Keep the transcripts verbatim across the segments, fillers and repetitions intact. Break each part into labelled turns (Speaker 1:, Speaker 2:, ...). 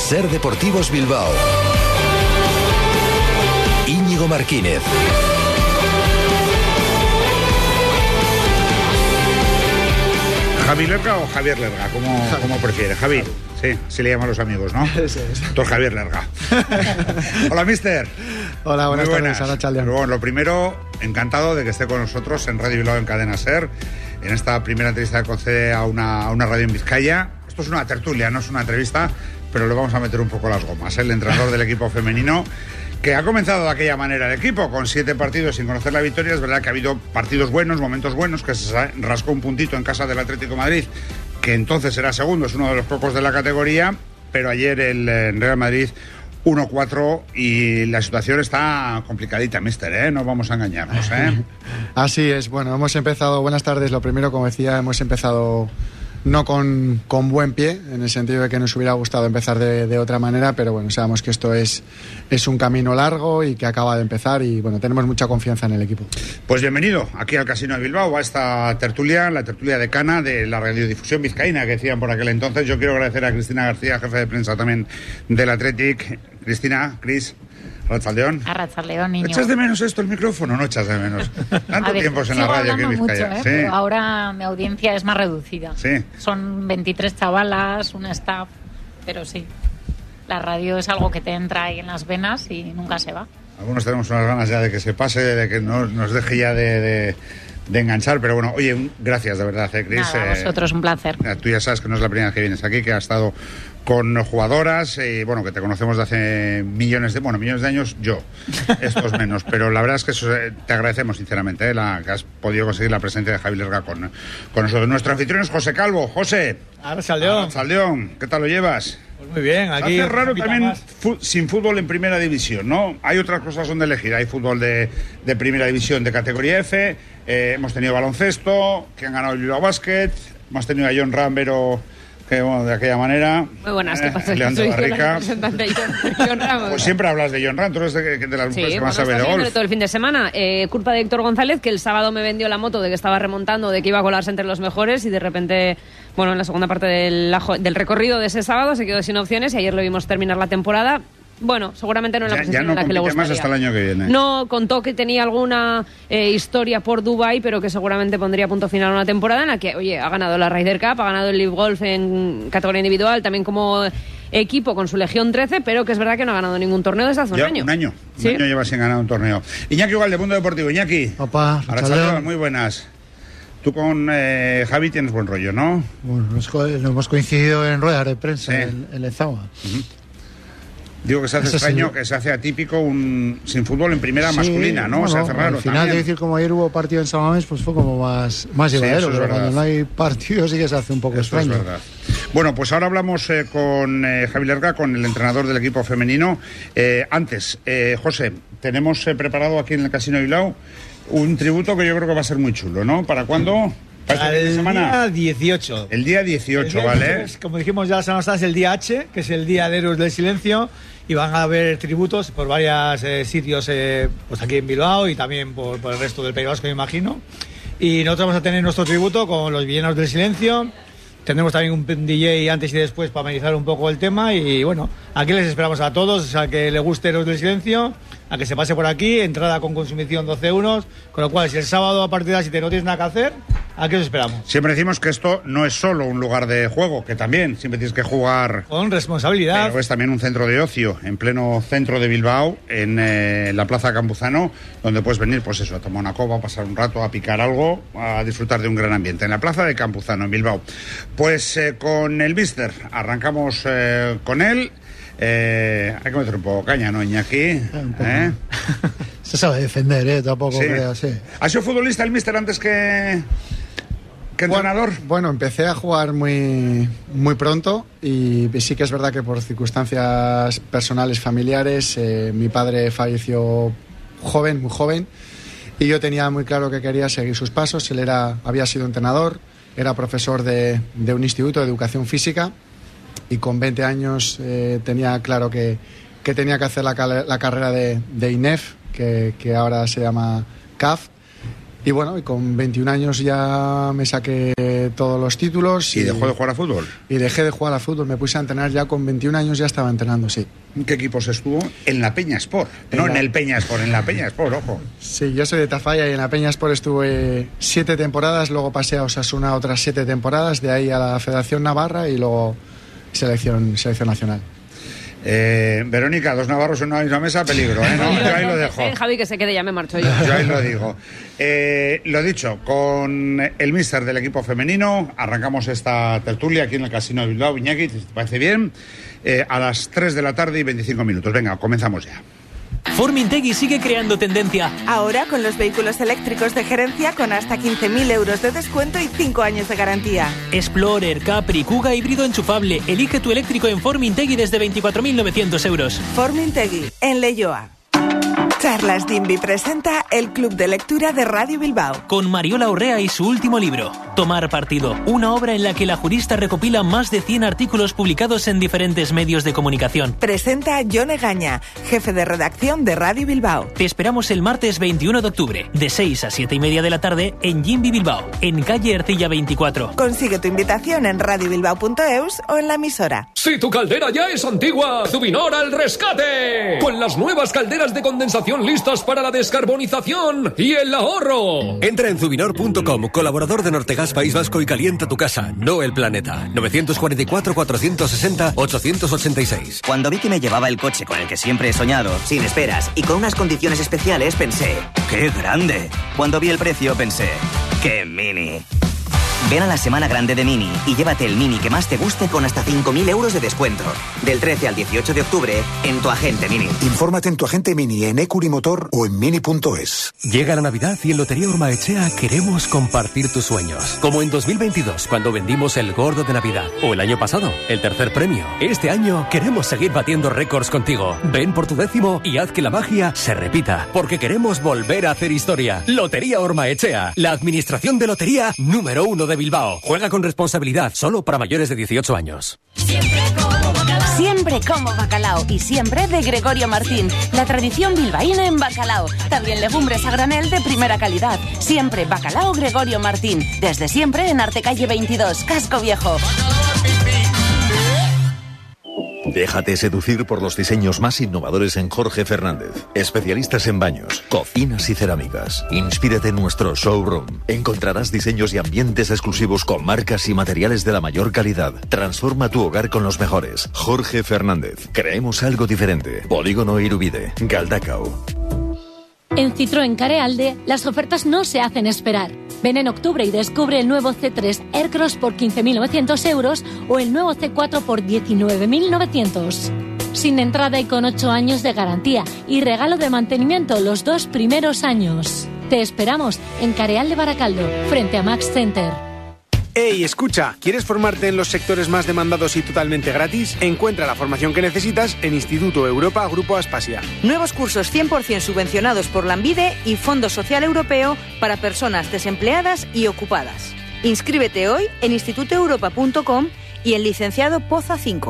Speaker 1: Ser Deportivos Bilbao. Íñigo Martínez.
Speaker 2: ¿Javi Lerga o Javier Lerga? ¿Cómo, cómo prefiere? Javi. Sí, sí le llaman los amigos, ¿no?
Speaker 3: Ese es.
Speaker 2: Doctor Javier Lerga. Hola, mister.
Speaker 3: Hola, buenas,
Speaker 2: Muy buenas.
Speaker 3: tardes. Hola,
Speaker 2: bueno, lo primero, encantado de que esté con nosotros en Radio Bilbao en Cadena Ser, en esta primera entrevista que concede a una, a una radio en Vizcaya. Esto es una tertulia, no es una entrevista, pero le vamos a meter un poco las gomas. ¿eh? El entrenador del equipo femenino, que ha comenzado de aquella manera el equipo, con siete partidos sin conocer la victoria. Es verdad que ha habido partidos buenos, momentos buenos, que se rascó un puntito en casa del Atlético de Madrid, que entonces era segundo, es uno de los pocos de la categoría, pero ayer el, el Real Madrid uno cuatro y la situación está complicadita, mister, ¿eh? No vamos a engañarnos, ¿eh?
Speaker 3: Así es, bueno, hemos empezado, buenas tardes, lo primero, como decía, hemos empezado no con, con buen pie, en el sentido de que nos hubiera gustado empezar de, de otra manera, pero bueno, sabemos que esto es, es un camino largo y que acaba de empezar y bueno, tenemos mucha confianza en el equipo.
Speaker 2: Pues bienvenido aquí al Casino de Bilbao, a esta tertulia, la tertulia decana de la radiodifusión vizcaína que decían por aquel entonces. Yo quiero agradecer a Cristina García, jefe de prensa también del Athletic. Cristina, Cris, Arratsaldeón.
Speaker 4: Arratsaldeón, niño.
Speaker 2: ¿Echas de menos esto, el micrófono? No echas de menos. Tanto ver, tiempo en la radio aquí en Vizcaya.
Speaker 4: Mucho, ¿eh?
Speaker 2: Sí.
Speaker 4: Pero ahora mi audiencia es más reducida.
Speaker 2: Sí.
Speaker 4: Son veintitrés chavalas, un staff, pero sí. La radio es algo que te entra ahí en las venas y nunca se va.
Speaker 2: Algunos tenemos unas ganas ya de que se pase, de que no, nos deje ya de... de... de enganchar, pero bueno, oye, gracias de verdad, ¿eh, Cris?
Speaker 4: Nada, a vosotros, un placer.
Speaker 2: Eh, tú ya sabes que no es la primera vez que vienes aquí, que has estado con jugadoras, y eh, bueno, que te conocemos de hace millones de, bueno, millones de años, yo, estos menos, pero la verdad es que eso, eh, te agradecemos sinceramente, eh, la, que has podido conseguir la presencia de Javi Lerga con, con nosotros. Nuestro anfitrión es José Calvo. José.
Speaker 5: Arratsaldeón.
Speaker 2: Arratsaldeón. ¿Qué tal lo llevas?
Speaker 5: Pues muy bien, aquí...
Speaker 2: Hace raro también fu- sin fútbol en primera división, ¿no? Hay otras cosas donde elegir. Hay fútbol de, de primera división de categoría F, eh, hemos tenido baloncesto, que han ganado el Bilbao Basket, hemos tenido a John Rambero, que bueno, de aquella manera...
Speaker 6: Muy buenas, ¿qué pasa?
Speaker 2: Eh, Leandro
Speaker 6: Soy
Speaker 2: Barrica.
Speaker 6: la representante de John, John Ramos.
Speaker 2: Pues siempre hablas de John Ram, tú eres de, de las mujeres
Speaker 6: Sí,
Speaker 2: que más
Speaker 6: bueno,
Speaker 2: sabe de
Speaker 6: está
Speaker 2: golf.
Speaker 6: todo el fin de semana. Eh, culpa de Héctor González, que el sábado me vendió la moto de que estaba remontando, de que iba a colarse entre los mejores y de repente, bueno, en la segunda parte del, del recorrido de ese sábado se quedó sin opciones y ayer lo vimos terminar la temporada. Bueno, seguramente no en la
Speaker 2: Ya,
Speaker 6: posición
Speaker 2: ya no
Speaker 6: en la que le
Speaker 2: compite
Speaker 6: gustaría.
Speaker 2: más hasta el año que viene.
Speaker 6: No, contó que tenía alguna eh, historia por Dubái, pero que seguramente pondría punto final a una temporada en la que, oye, ha ganado la Ryder Cup, ha ganado el Live Golf en categoría individual, también como equipo con su Legión trece, pero que es verdad que no ha ganado ningún torneo desde hace un
Speaker 2: Ya,
Speaker 6: año.
Speaker 2: Un año,
Speaker 6: ¿Sí?
Speaker 2: un año lleva sin ganar un torneo. Iñaki Ugal, de Mundo Deportivo. Iñaki.
Speaker 3: Papá,
Speaker 2: Arratsaldeón, muy buenas. Tú con eh, Javi tienes buen rollo, ¿no?
Speaker 7: Bueno, nos, co- nos hemos coincidido en ruedas de prensa
Speaker 2: Sí.
Speaker 7: en, en Lezama.
Speaker 2: Uh-huh. Digo que se hace
Speaker 7: Eso
Speaker 2: extraño,
Speaker 7: sí.
Speaker 2: que se hace atípico un sin fútbol en primera
Speaker 7: Sí,
Speaker 2: masculina, ¿no?
Speaker 7: bueno,
Speaker 2: se hace raro
Speaker 7: al final,
Speaker 2: también.
Speaker 7: de decir, como ayer hubo partido en Samamés, pues fue como más, más
Speaker 2: Sí,
Speaker 7: llevadero,
Speaker 2: eso es
Speaker 7: pero
Speaker 2: verdad.
Speaker 7: cuando no hay partido sí que se hace un poco
Speaker 2: Eso es
Speaker 7: extraño.
Speaker 2: verdad. Bueno, pues ahora hablamos eh, con eh, Javi Lerga, con el entrenador del equipo femenino. Eh, antes, eh, José, tenemos eh, preparado aquí en el Casino de Bilbao un tributo que yo creo que va a ser muy chulo, ¿no? ¿Para cuándo? ¿Para este fin de semana?
Speaker 5: día dieciocho.
Speaker 2: El día dieciocho,
Speaker 5: El día
Speaker 2: ¿vale?
Speaker 5: dieciocho es, como dijimos ya la semana pasada, es el día H, que es el Día de Héroes del Silencio, y van a haber tributos por varios eh, sitios, eh, pues aquí en Bilbao y también por, por el resto del País Vasco, me imagino. Y nosotros vamos a tener nuestro tributo con los villanos del silencio. Tendremos también un D J antes y después para amenizar un poco el tema. Y bueno, aquí les esperamos a todos, a que le guste Héroes del Silencio, a que se pase por aquí, entrada con consumición doce euros. Con lo cual, si el sábado a partir de las siete no tienes nada que hacer, aquí os esperamos.
Speaker 2: Siempre decimos que esto no es solo un lugar de juego, que también siempre tienes que jugar...
Speaker 5: Con responsabilidad.
Speaker 2: Pero es también un centro de ocio, en pleno centro de Bilbao, en eh, la Plaza Campuzano, donde puedes venir, pues eso, a tomar una copa, a pasar un rato, a picar algo, a disfrutar de un gran ambiente, en la Plaza de Campuzano, en Bilbao. Pues eh, con el mister, arrancamos eh, con él. Eh, hay que meter un poco caña, ¿no, Iñaki?
Speaker 7: Un poco.
Speaker 2: ¿Eh?
Speaker 7: Se sabe defender, ¿eh? Tampoco
Speaker 2: Sí.
Speaker 7: creas, sí.
Speaker 2: ¿Ha sido futbolista el mister antes que, que entrenador?
Speaker 3: Bueno, bueno, empecé a jugar muy, muy pronto y sí que es verdad que por circunstancias personales, familiares, eh, mi padre falleció joven, muy joven, y yo tenía muy claro que quería seguir sus pasos. Él era, había sido entrenador, era profesor de, de un instituto de educación física y con veinte años eh, tenía claro que, que tenía que hacer la, la carrera de, de I N E F, que, que ahora se llama C A F. Y bueno, y con veintiún años ya me saqué todos los títulos.
Speaker 2: ¿Y, ¿Y dejó de jugar a fútbol?
Speaker 3: Y dejé de jugar a fútbol, me puse a entrenar ya con veintiún años, ya estaba entrenando, sí.
Speaker 2: ¿En qué equipos estuvo? En la Peña Sport, en no la... en el Peña Sport, en la Peña Sport, ojo.
Speaker 3: Sí, yo soy de Tafalla y en la Peña Sport estuve siete temporadas, luego pasé a Osasuna otras siete temporadas, de ahí a la Federación Navarra y luego selección, selección nacional.
Speaker 2: Eh, Verónica, dos navarros en una misma mesa, peligro, ¿eh? No, yo ahí lo dejo.
Speaker 6: Eh, Javi, que se quede, ya me marcho yo.
Speaker 2: Yo ahí lo digo. Eh, lo dicho, con el míster del equipo femenino, arrancamos esta tertulia aquí en el Casino de Bilbao. Iñaki, si te parece bien, eh, a las tres de la tarde y veinticinco minutos. Venga, comenzamos ya.
Speaker 8: Formintegui sigue creando tendencia.
Speaker 9: Ahora con los vehículos eléctricos de gerencia con hasta quince mil euros de descuento y cinco años de garantía.
Speaker 8: Explorer, Capri, Kuga híbrido enchufable. Elige tu eléctrico en Formintegui desde veinticuatro mil novecientos euros.
Speaker 9: Formintegui, en Leioa. Charlas Dimbi presenta el Club de Lectura de Radio Bilbao.
Speaker 8: Con Mariola Urrea y su último libro, Tomar Partido, una obra en la que la jurista recopila más de cien artículos publicados en diferentes medios de comunicación.
Speaker 9: Presenta Jon Egaña, jefe de redacción de Radio Bilbao.
Speaker 8: Te esperamos el martes veintiuno de octubre, de seis a siete y media de la tarde, en Dimbi Bilbao, en calle Ercilla veinticuatro.
Speaker 9: Consigue tu invitación en radio bilbao punto eus o en la emisora.
Speaker 10: Si tu caldera ya es antigua, Zubinor al rescate. Con las nuevas calderas de condensación listas para la descarbonización y el ahorro.
Speaker 11: Entra en zubinor punto com, colaborador de Nortegas País Vasco, y calienta tu casa, no el planeta. nueve cuatro cuatro, cuatro seis cero, ocho ocho seis.
Speaker 12: Cuando vi que me llevaba el coche con el que siempre he soñado, sin esperas y con unas condiciones especiales, pensé, ¡qué grande! Cuando vi el precio, pensé, ¡qué mini! Ven a la Semana Grande de Mini y llévate el Mini que más te guste con hasta cinco mil euros de descuento. Del trece al dieciocho de octubre en tu agente Mini.
Speaker 13: Infórmate en tu agente Mini, en Ecurimotor o en mini punto es.
Speaker 11: Llega la Navidad y en Lotería Urmaechea queremos compartir tus sueños. Como en dos mil veintidós, cuando vendimos el gordo de Navidad. O el año pasado, el tercer premio. Este año queremos seguir batiendo récords contigo. Ven por tu décimo y haz que la magia se repita. Porque queremos volver a hacer historia. Lotería Urmaechea, la administración de lotería número uno de Bilbao. Juega con responsabilidad, solo para mayores de dieciocho años.
Speaker 14: Siempre como bacalao. Siempre como bacalao y siempre de Gregorio Martín. La tradición bilbaína en bacalao. También legumbres a granel de primera calidad. Siempre bacalao Gregorio Martín. Desde siempre en Artecalle veintidós, Casco Viejo.
Speaker 15: Déjate seducir por los diseños más innovadores en Jorge Fernández. Especialistas en baños, cocinas y cerámicas. Inspírate en nuestro showroom. Encontrarás diseños y ambientes exclusivos con marcas y materiales de la mayor calidad. Transforma tu hogar con los mejores. Jorge Fernández. Creemos algo diferente. Polígono Irubide, Galdakao.
Speaker 16: En Citroën Carealde, las ofertas no se hacen esperar. Ven en octubre y descubre el nuevo C tres Aircross por quince mil novecientos euros o el nuevo C cuatro por diecinueve mil novecientos. Sin entrada y con ocho años de garantía y regalo de mantenimiento los dos primeros años. Te esperamos en Carealde Baracaldo, frente a Max Center.
Speaker 17: Hey, escucha, ¿quieres formarte en los sectores más demandados y totalmente gratis? Encuentra la formación que necesitas en Instituto Europa Grupo Aspasia.
Speaker 18: Nuevos cursos cien por ciento subvencionados por la Ambide y Fondo Social Europeo para personas desempleadas y ocupadas. Inscríbete hoy en instituto europa punto com y en Licenciado Poza cinco.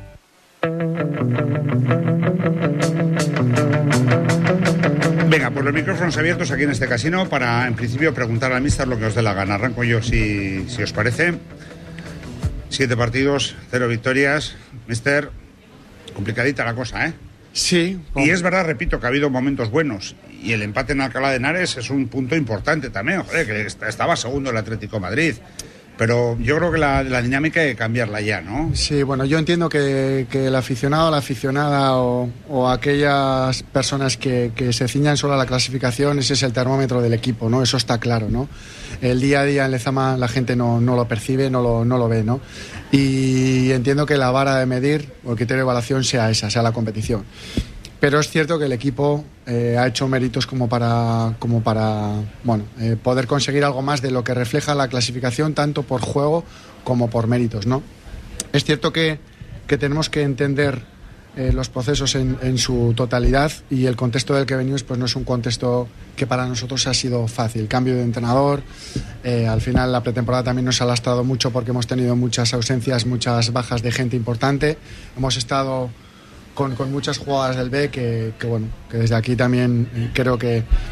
Speaker 2: Venga, pues los micrófonos abiertos aquí en este casino para, en principio, preguntar al míster lo que os dé la gana. Arranco yo, si, si os parece. Siete partidos, cero victorias. Míster, complicadita la cosa, ¿eh?
Speaker 3: Sí.
Speaker 2: Y es verdad, repito, que ha habido momentos buenos. Y el empate en Alcalá de Henares es un punto importante también. Joder, que estaba segundo el Atlético de Madrid. Pero yo creo que la, la dinámica hay que cambiarla ya, ¿no?
Speaker 3: Sí, bueno, yo entiendo que, que el aficionado, la aficionada o, o aquellas personas que, que se ciñan solo a la clasificación, ese es el termómetro del equipo, ¿no? Eso está claro, ¿no? El día a día en Lezama la gente no, no lo percibe, no lo, no lo ve, ¿no? Y entiendo que la vara de medir o el criterio de evaluación sea esa, sea la competición. Pero es cierto que el equipo eh, ha hecho méritos como para, como para bueno, eh, poder conseguir algo más de lo que refleja la clasificación, tanto por juego como por méritos, ¿no? Es cierto que, que tenemos que entender eh, los procesos en, en su totalidad, y el contexto del que venimos pues no es un contexto que para nosotros ha sido fácil. Cambio de entrenador, eh, al final la pretemporada también nos ha lastrado mucho porque hemos tenido muchas ausencias, muchas bajas de gente importante. Hemos estado Con, con muchas jugadas del B que, que bueno, que desde aquí también creo que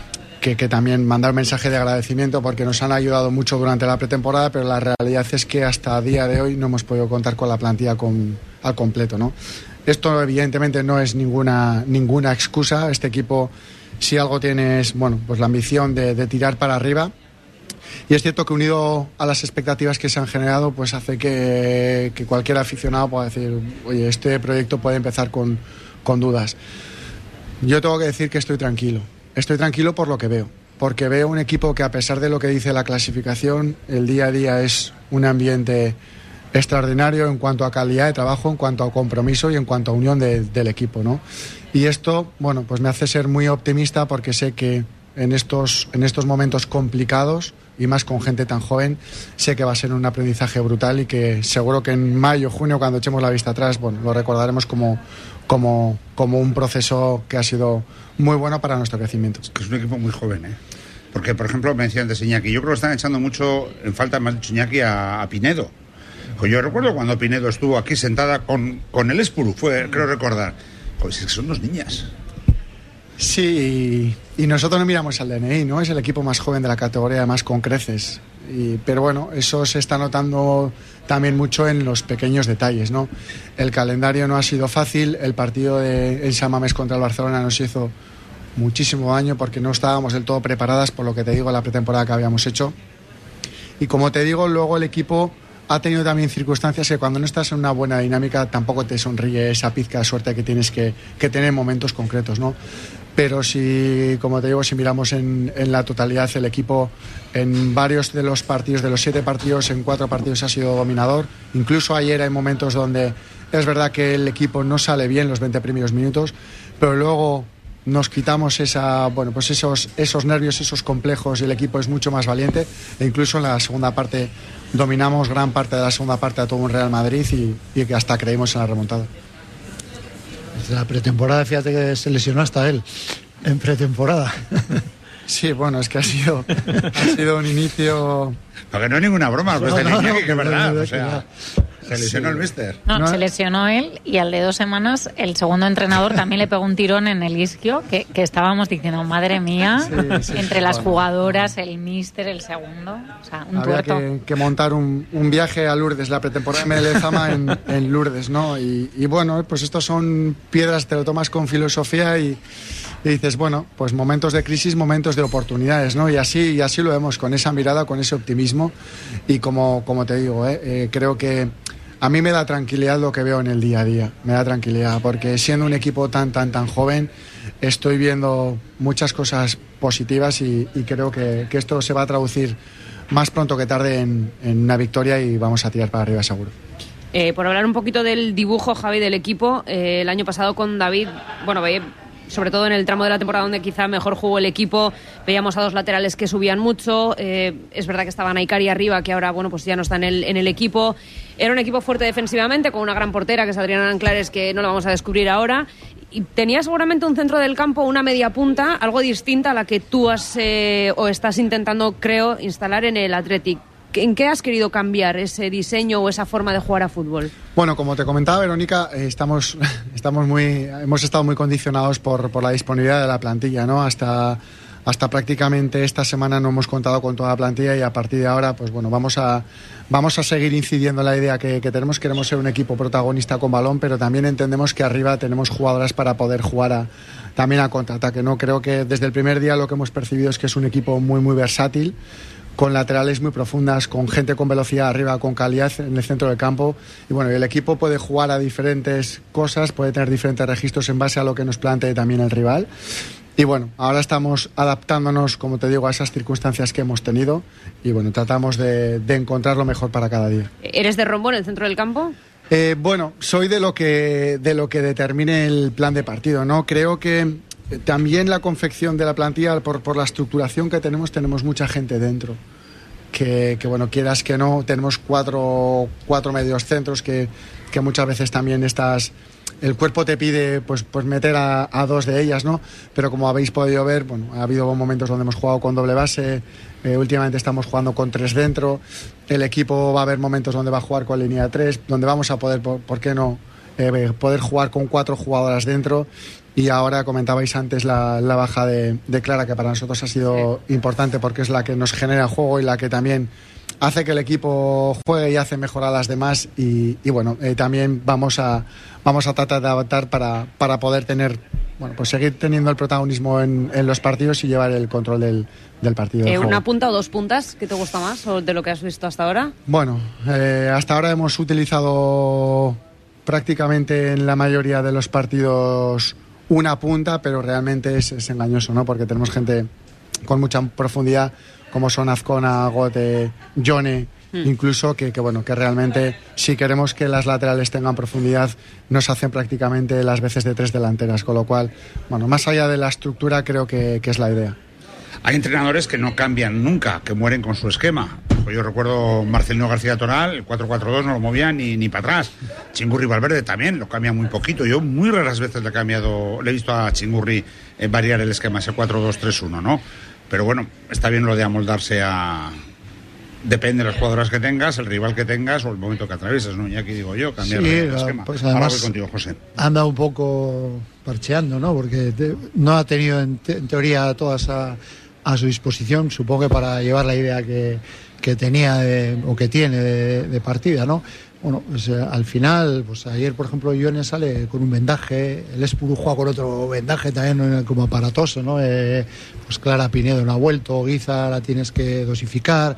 Speaker 3: que, que también mandar un mensaje de agradecimiento porque nos han ayudado mucho durante la pretemporada, pero la realidad es que hasta el día de hoy no hemos podido contar con la plantilla con, al completo, ¿no? Esto evidentemente no es ninguna, ninguna excusa. Este equipo, si algo tiene, es bueno, pues la ambición de, de tirar para arriba. Y es cierto que unido a las expectativas que se han generado, pues hace que, que cualquier aficionado pueda decir, oye, este proyecto puede empezar con, con dudas. Yo tengo que decir que estoy tranquilo. Estoy tranquilo por lo que veo, porque veo un equipo que a pesar de lo que dice la clasificación, el día a día es un ambiente extraordinario en cuanto a calidad de trabajo, en cuanto a compromiso y en cuanto a unión de, del equipo, ¿no? Y esto, bueno, pues me hace ser muy optimista porque sé que en estos, en estos momentos complicados y más con gente tan joven, sé que va a ser un aprendizaje brutal y que seguro que en mayo, junio, cuando echemos la vista atrás, bueno, lo recordaremos como, como, como un proceso que ha sido muy bueno para nuestro crecimiento.
Speaker 2: Es que es un equipo muy joven, ¿eh? Porque, por ejemplo, me decía antes Iñaki, yo creo que están echando mucho en falta, más dicho Iñaki, a, a Pinedo. Pues yo recuerdo cuando Pinedo estuvo aquí sentada con, con el Espuru, fue, creo recordar. Pues es que son dos niñas.
Speaker 3: Sí, y nosotros no miramos al D N I, ¿no? Es el equipo más joven de la categoría, además con creces. Y, pero bueno, eso se está notando también mucho en los pequeños detalles, ¿no? El calendario no ha sido fácil, el partido de en San Mamés contra el Barcelona nos hizo muchísimo daño porque no estábamos del todo preparadas por lo que te digo, la pretemporada que habíamos hecho. Y como te digo, luego el equipo ha tenido también circunstancias que cuando no estás en una buena dinámica tampoco te sonríe esa pizca de suerte que tienes que, que tener en momentos concretos, ¿no? Pero si, como te digo, si miramos en, en la totalidad, el equipo en varios de los partidos, de los siete partidos, en cuatro partidos ha sido dominador. Incluso ayer hay momentos donde es verdad que el equipo no sale bien los veinte primeros minutos, pero luego nos quitamos esa, bueno, pues esos, esos nervios, esos complejos y el equipo es mucho más valiente. E incluso en la segunda parte dominamos gran parte de la segunda parte a todo un Real Madrid y, y que hasta creímos en la remontada.
Speaker 7: Desde la pretemporada, fíjate que se lesionó hasta él, en pretemporada.
Speaker 3: Sí, bueno, es que ha sido, ha sido un inicio...
Speaker 2: Porque no es ninguna broma, pues no, no, no, que es verdad, o sea... Se lesionó
Speaker 3: sí.
Speaker 2: el míster.
Speaker 4: No,
Speaker 3: No.
Speaker 4: se lesionó él y al de dos semanas el segundo entrenador también le pegó un tirón en el isquio que, que estábamos diciendo, madre mía,
Speaker 3: Sí, sí,
Speaker 4: entre
Speaker 3: sí,
Speaker 4: las
Speaker 3: bueno.
Speaker 4: jugadoras, el míster, el segundo, o sea, un
Speaker 3: Había
Speaker 4: tuerto.
Speaker 3: que, que montar un, un viaje a Lourdes, la pretemporada de Lezama en, en Lourdes, ¿no? Y, y bueno, pues estos son piedras, te lo tomas con filosofía y, y dices, bueno, pues momentos de crisis, momentos de oportunidades, ¿no? Y así, y así lo vemos, con esa mirada, con ese optimismo y como, como te digo, ¿eh? Eh, creo que a mí me da tranquilidad lo que veo en el día a día, me da tranquilidad, porque siendo un equipo tan, tan, tan joven, estoy viendo muchas cosas positivas y, y creo que, que esto se va a traducir más pronto que tarde en, en una victoria y vamos a tirar para arriba seguro.
Speaker 6: Eh, por hablar un poquito del dibujo, Javi, del equipo, eh, el año pasado con David, bueno, veía, sobre todo en el tramo de la temporada donde quizá mejor jugó el equipo, veíamos a dos laterales que subían mucho, eh, es verdad que estaban Aikari arriba, que ahora bueno pues ya no está en el, en el equipo. Era un equipo fuerte defensivamente, con una gran portera que es Adriana Anclares, que no lo vamos a descubrir ahora, y tenía seguramente un centro del campo, una media punta, algo distinta a la que tú has eh, o estás intentando, creo, instalar en el Athletic. ¿En qué has querido cambiar ese diseño o esa forma de jugar a fútbol?
Speaker 3: Bueno, como te comentaba, Verónica, eh, estamos, estamos muy, hemos estado muy condicionados por, por la disponibilidad de la plantilla, ¿no? Hasta, hasta prácticamente esta semana no hemos contado con toda la plantilla y a partir de ahora, pues bueno, vamos a, vamos a seguir incidiendo en la idea que, que tenemos. Queremos ser un equipo protagonista con balón, pero también entendemos que arriba tenemos jugadoras para poder jugar a, también a contraataque, ¿no? Creo que desde el primer día lo que hemos percibido es que es un equipo muy, muy versátil, con laterales muy profundas, con gente con velocidad arriba, con calidad en el centro del campo. Y bueno, el equipo puede jugar a diferentes cosas, puede tener diferentes registros en base a lo que nos plantee también el rival. Y bueno, ahora estamos adaptándonos, como te digo, a esas circunstancias que hemos tenido y bueno, tratamos de, de encontrar lo mejor para cada día.
Speaker 6: ¿Eres de rombo en el centro del campo?
Speaker 3: Eh, bueno, soy de lo que de lo que determine el plan de partido, ¿no? Creo que también la confección de la plantilla, por, por la estructuración que tenemos, tenemos mucha gente dentro. Que, que bueno, quieras que no, tenemos cuatro, cuatro medios centros que, que muchas veces también estás... El cuerpo te pide pues, pues meter a, a dos de ellas, ¿no? Pero como habéis podido ver, bueno, ha habido momentos donde hemos jugado con doble base, eh, últimamente estamos jugando con tres dentro, el equipo va a haber momentos donde va a jugar con línea tres, donde vamos a poder, por, ¿por qué no?, Eh, poder jugar con cuatro jugadoras dentro Y ahora comentabais antes la, la baja de, de Clara, que para nosotros ha sido sí. importante porque es la que nos genera juego y la que también hace que el equipo juegue y hace mejorar a las demás. Y, y bueno, eh, también vamos a, vamos a tratar de adaptar para, para poder tener, bueno, pues seguir teniendo el protagonismo en, en los partidos y llevar el control del, del partido.
Speaker 6: Eh,
Speaker 3: del
Speaker 6: ¿Una punta o dos puntas que te gusta más o de lo que has visto hasta ahora?
Speaker 3: Bueno, eh, hasta ahora hemos utilizado prácticamente en la mayoría de los partidos una punta, pero realmente es, es engañoso, ¿no? Porque tenemos gente con mucha profundidad, como son Azcona, Gote, Jone, mm. incluso que, que bueno, que realmente si queremos que las laterales tengan profundidad, nos hacen prácticamente las veces de tres delanteras, con lo cual, bueno, más allá de la estructura, creo que, que es la idea.
Speaker 2: Hay entrenadores que no cambian nunca, que mueren con su esquema. Yo recuerdo Marcelino García Toral, el cuatro cuatro dos no lo movía ni, ni para atrás. Chingurri Valverde también lo cambia muy poquito. Yo muy raras veces le he cambiado, le he visto a Chingurri eh, variar el esquema, ese cuatro dos tres uno, ¿no? Pero bueno, está bien lo de amoldarse a... Depende de los jugadores que tengas, el rival que tengas o el momento que atravieses, ¿no? Y aquí digo yo, cambiar sí, el esquema.
Speaker 7: Pues además,
Speaker 2: ahora voy contigo, José.
Speaker 7: Anda un poco parcheando, ¿no? Porque te, no ha tenido en, te, en teoría todas a, a su disposición, supongo que para llevar la idea que, que tenía de, o que tiene de, de partida, ¿no? Bueno, pues eh, al final, pues ayer, por ejemplo, Ione sale con un vendaje, el Espuru juega con otro vendaje también como aparatoso, ¿no? Eh, pues Clara Pinedo no ha vuelto, Guiza la tienes que dosificar.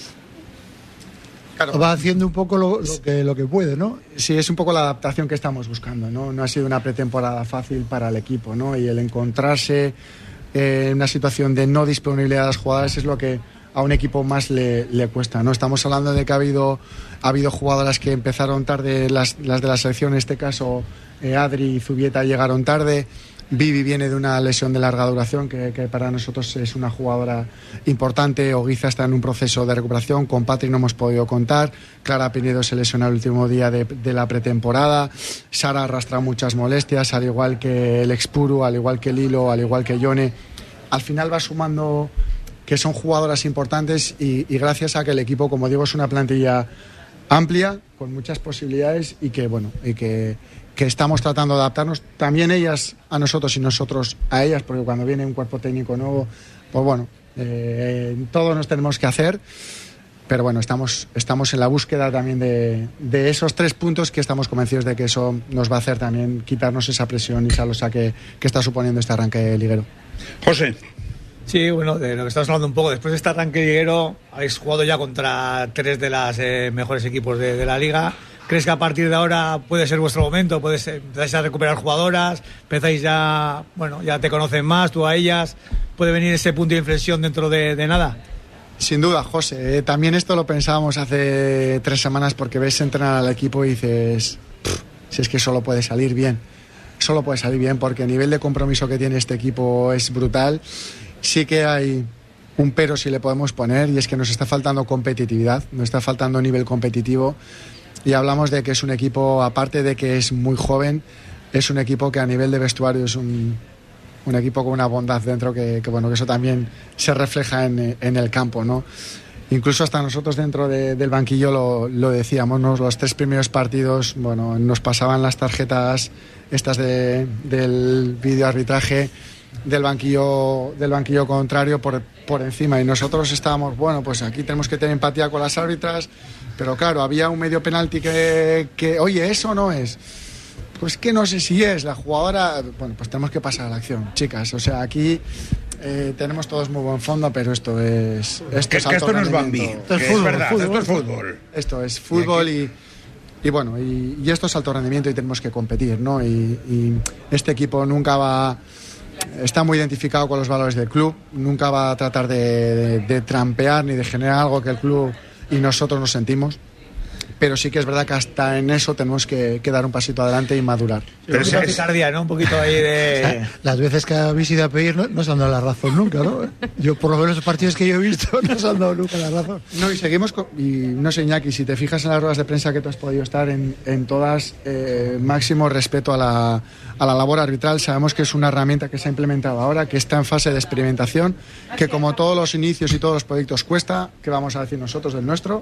Speaker 7: Claro. Va haciendo un poco lo, lo, que, lo que puede, ¿no?
Speaker 3: Sí, es un poco la adaptación que estamos buscando, ¿no? No ha sido una pretemporada fácil para el equipo, ¿no? Y el encontrarse eh, en una situación de no disponibilidad de las jugadoras es lo que a un equipo más le, le cuesta, ¿no? Estamos hablando de que ha habido, ha habido jugadoras que empezaron tarde, las, las de la selección, en este caso eh, Adri y Zubieta llegaron tarde. Vivi viene de una lesión de larga duración que, que para nosotros es una jugadora importante. Oguiza está en un proceso de recuperación. Con Patri no hemos podido contar. Clara Pinedo se lesionó el último día de, de la pretemporada. Sara arrastra muchas molestias, al igual que el Expuru, al igual que Lilo, al igual que Yone. Al final va sumando que son jugadoras importantes y, y gracias a que el equipo, como digo, es una plantilla amplia, con muchas posibilidades y que, bueno, y que, que estamos tratando de adaptarnos, también ellas a nosotros y nosotros a ellas, porque cuando viene un cuerpo técnico nuevo, pues bueno, eh, todos nos tenemos que hacer, pero bueno, estamos, estamos en la búsqueda también de, de esos tres puntos que estamos convencidos de que eso nos va a hacer también quitarnos esa presión y esa losa que, que está suponiendo este arranque liguero.
Speaker 2: José.
Speaker 5: Sí, bueno, de lo que estás hablando un poco, después de este arranque liguero, habéis jugado ya contra tres de los eh, mejores equipos de, de la liga. ¿Crees que a partir de ahora puede ser vuestro momento? ¿Podéis, empezáis a recuperar jugadoras? ¿Empezáis ya, bueno, ya te conocen más, tú a ellas? ¿Puede venir ese punto de inflexión dentro de, de nada?
Speaker 3: Sin duda, José. Eh, también esto lo pensábamos hace tres semanas porque ves entrenar al equipo y dices, si es que solo puede salir bien. Solo puede salir bien porque el nivel de compromiso que tiene este equipo es brutal. Sí que hay un pero si le podemos poner y es que nos está faltando competitividad, nos está faltando nivel competitivo y hablamos de que es un equipo, aparte de que es muy joven, es un equipo que a nivel de vestuario es un, un equipo con una bondad dentro que, que bueno, que eso también se refleja en, en el campo, ¿no? Incluso hasta nosotros dentro de, del banquillo lo, lo decíamos, ¿no? Los tres primeros partidos, bueno, nos pasaban las tarjetas estas de, del videoarbitraje del banquillo del banquillo contrario por, por encima y nosotros estábamos, bueno, pues aquí tenemos que tener empatía con las árbitras, pero claro, había un medio penalti que, que oye, eso no es, pues que no sé si es la jugadora, bueno, pues tenemos que pasar a la acción, chicas, o sea, aquí eh, tenemos todos muy buen fondo, pero esto es esto,
Speaker 2: que,
Speaker 3: es,
Speaker 2: que esto no es Bambi, esto es, fútbol, es verdad, fútbol, esto es fútbol
Speaker 3: esto es fútbol y, y bueno, y, y esto es alto rendimiento y tenemos que competir, ¿no? Y, y este equipo nunca va, está muy identificado con los valores del club, nunca va a tratar de, de, de trampear ni de generar algo que el club y nosotros nos sentimos, pero sí que es verdad que hasta en eso tenemos que, que dar un pasito adelante y madurar.
Speaker 5: Pero un poquito de picardía, ¿no? Un poquito ahí de...
Speaker 7: O sea, las veces que habéis ido a pedir no, no se han dado la razón nunca, ¿no? Yo, por lo menos los partidos que yo he visto, no se han dado nunca la razón.
Speaker 3: No, y seguimos con... Y no sé, Iñaki, si te fijas en las ruedas de prensa que tú has podido estar en, en todas, eh, máximo respeto a la, a la labor arbitral. Sabemos que es una herramienta que se ha implementado ahora, que está en fase de experimentación, que como todos los inicios y todos los proyectos cuesta, que vamos a decir nosotros del nuestro,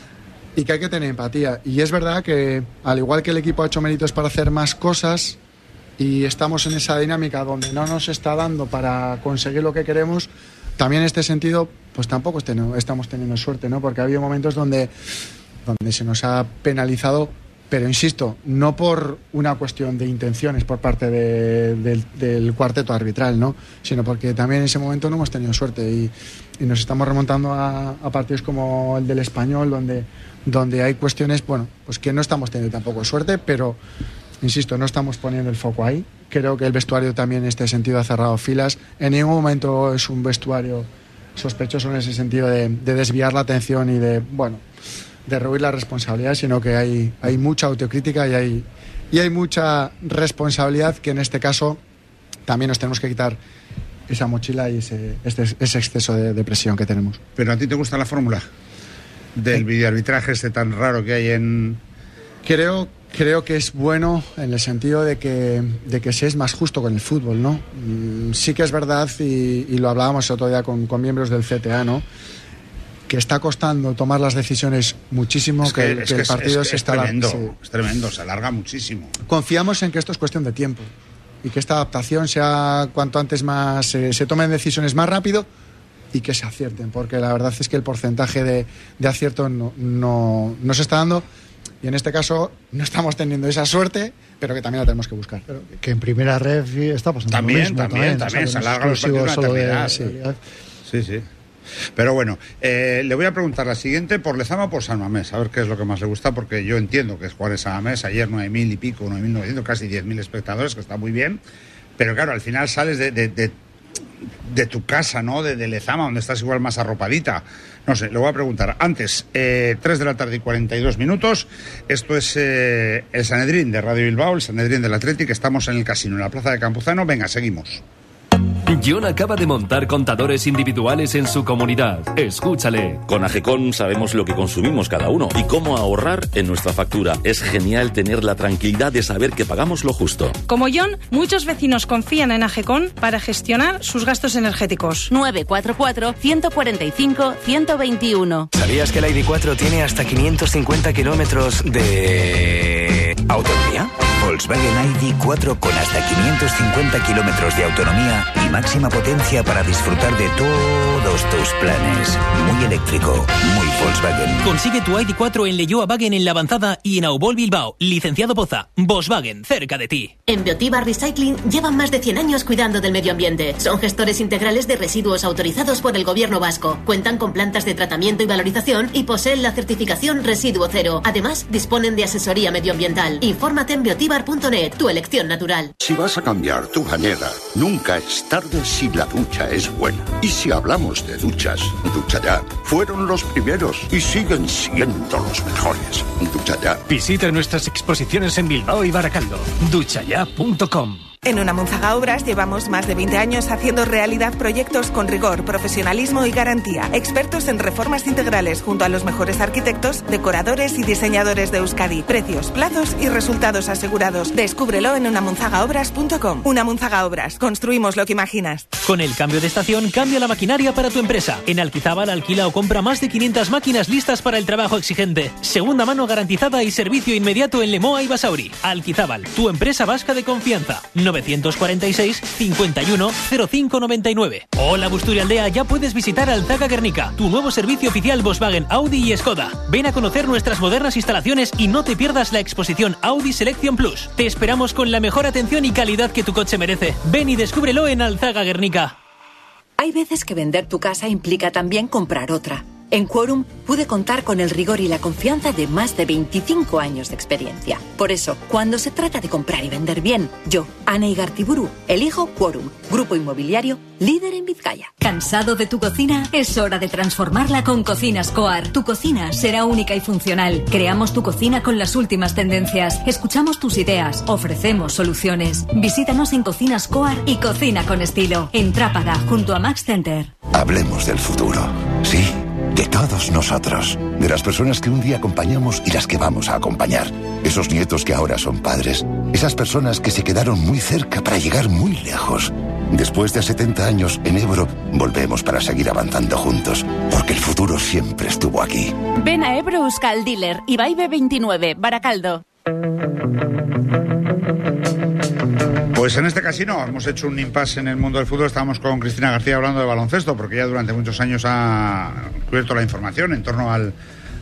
Speaker 3: y que hay que tener empatía. Y es verdad que, al igual que el equipo ha hecho méritos para hacer más cosas, y estamos en esa dinámica donde no nos está dando para conseguir lo que queremos, también en este sentido, pues tampoco estamos teniendo suerte, ¿no? Porque ha habido momentos donde, donde se nos ha penalizado, pero insisto, no por una cuestión de intenciones por parte de, de, del cuarteto arbitral, ¿no? Sino porque también en ese momento no hemos tenido suerte y, y nos estamos remontando a, a partidos como el del Español, donde, donde hay cuestiones, bueno, pues que no estamos teniendo tampoco suerte, pero insisto, no estamos poniendo el foco ahí. Creo que el vestuario también en este sentido ha cerrado filas. En ningún momento es un vestuario sospechoso en ese sentido de, de desviar la atención y de, bueno, de rehuir la responsabilidad, sino que hay, hay mucha autocrítica y hay, y hay mucha responsabilidad que en este caso también nos tenemos que quitar esa mochila y ese, este, ese exceso de, de presión que tenemos.
Speaker 2: ¿Pero a ti te gusta la fórmula del videoarbitraje este tan raro que hay en...?
Speaker 3: Creo, creo que es bueno en el sentido de que, de que se es más justo con el fútbol, ¿no? Sí que es verdad, y, y lo hablábamos otro día con, con miembros del C T A, ¿no?, que está costando tomar las decisiones muchísimo, es que, que, es que, que el partido es, se
Speaker 2: es
Speaker 3: está...
Speaker 2: Tremendo,
Speaker 3: sí.
Speaker 2: Es tremendo, se alarga muchísimo.
Speaker 3: Confiamos en que esto es cuestión de tiempo y que esta adaptación sea cuanto antes más, eh, se tomen decisiones más rápido y que se acierten, porque la verdad es que el porcentaje de, de acierto no, no, no se está dando y en este caso no estamos teniendo esa suerte, pero que también la tenemos que buscar. Pero
Speaker 7: que en primera red está pasando
Speaker 2: también,
Speaker 7: lo mismo.
Speaker 2: También, también, también, se alarga los partidos una eternidad. Sí, sí. sí. Pero bueno, eh, le voy a preguntar la siguiente por Lezama o por San Mamés, a ver qué es lo que más le gusta, porque yo entiendo que es jugar en San Mamés, ayer nueve mil y pico, nueve mil novecientos, casi diez mil espectadores, que está muy bien, pero claro, al final sales de, de, de, de tu casa, ¿no?, de, de Lezama, donde estás igual más arropadita. No sé, le voy a preguntar. Antes, eh, tres de la tarde y cuarenta y dos minutos, esto es eh, el Sanedrín de Radio Bilbao, el Sanedrín del Athletic, estamos en el casino, en la plaza de Campuzano. Venga, seguimos.
Speaker 10: John acaba de montar contadores individuales en su comunidad. Escúchale.
Speaker 19: Con Agecon sabemos lo que consumimos cada uno y cómo ahorrar en nuestra factura. Es genial tener la tranquilidad de saber que pagamos lo justo.
Speaker 20: Como John, muchos vecinos confían en Agecon para gestionar sus gastos energéticos.
Speaker 14: nueve cuatro cuatro, uno cuatro cinco, uno dos uno.
Speaker 21: ¿Sabías que la I D cuatro tiene hasta quinientos cincuenta kilómetros de autonomía?
Speaker 22: Volkswagen I D cuatro con hasta quinientos cincuenta kilómetros de autonomía y máxima potencia para disfrutar de todos tus planes. Muy eléctrico, muy Volkswagen.
Speaker 8: Consigue tu I D cuatro en Leioa Wagen en La Avanzada y en Aubol Bilbao. Licenciado Poza, Volkswagen, cerca de ti.
Speaker 23: En Biotiva Recycling llevan más de cien años cuidando del medio ambiente. Son gestores integrales de residuos autorizados por el gobierno vasco. Cuentan con plantas de tratamiento y valorización y poseen la certificación Residuo Cero. Además, disponen de asesoría medioambiental. Infórmate en biotibar punto net, tu elección natural.
Speaker 24: Si vas a cambiar tu bañera, nunca es tarde si la ducha es buena. Y si hablamos de duchas, Ducha Ya fueron los primeros y siguen siendo los mejores. Ducha Ya.
Speaker 25: Visita nuestras exposiciones en Bilbao y Baracaldo. ducha ya punto com.
Speaker 9: En Unamunzaga Obras llevamos más de veinte años haciendo realidad proyectos con rigor, profesionalismo y garantía. Expertos en reformas integrales junto a los mejores arquitectos, decoradores y diseñadores de Euskadi. Precios, plazos y resultados asegurados. Descúbrelo en unamunzaga obras punto com. Unamunzaga Obras. Construimos lo que imaginas.
Speaker 8: Con el cambio de estación, cambia la maquinaria para tu empresa. En Alquizábal alquila o compra más de quinientas máquinas listas para el trabajo exigente. Segunda mano garantizada y servicio inmediato en Lemoa y Basauri. Alquizábal, tu empresa vasca de confianza. novecientos cuarenta y seis, cincuenta y uno, cero cinco noventa y nueve. Hola Busturialdea, ya puedes visitar Alzaga Guernica, tu nuevo servicio oficial Volkswagen, Audi y Skoda. Ven a conocer nuestras modernas instalaciones y no te pierdas la exposición Audi Selection Plus. Te esperamos con la mejor atención y calidad que tu coche merece. Ven y descúbrelo en Alzaga Guernica.
Speaker 26: Hay veces que vender tu casa implica también comprar otra. En Quorum pude contar con el rigor y la confianza de más de veinticinco años de experiencia. Por eso, cuando se trata de comprar y vender bien, yo, Ana Igartiburu, elijo Quorum, grupo inmobiliario líder en Vizcaya.
Speaker 27: ¿Cansado de tu cocina? Es hora de transformarla con Cocinas Coar. Tu cocina será única y funcional. Creamos tu cocina con las últimas tendencias. Escuchamos tus ideas. Ofrecemos soluciones. Visítanos en Cocinas Coar y cocina con estilo. En Trápaga, junto a Max Center.
Speaker 13: Hablemos del futuro. Sí. De todos nosotros, de las personas que un día acompañamos y las que vamos a acompañar, esos nietos que ahora son padres, esas personas que se quedaron muy cerca para llegar muy lejos. Después de setenta años en Ebro, volvemos para seguir avanzando juntos, porque el futuro siempre estuvo aquí.
Speaker 14: Ven a Ebro Euskal Dealer, Ibai B veintinueve, Baracaldo.
Speaker 2: Pues en este casino hemos hecho un impasse en el mundo del fútbol. Estábamos con Cristina García hablando de baloncesto, porque ella durante muchos años ha cubierto la información en torno al,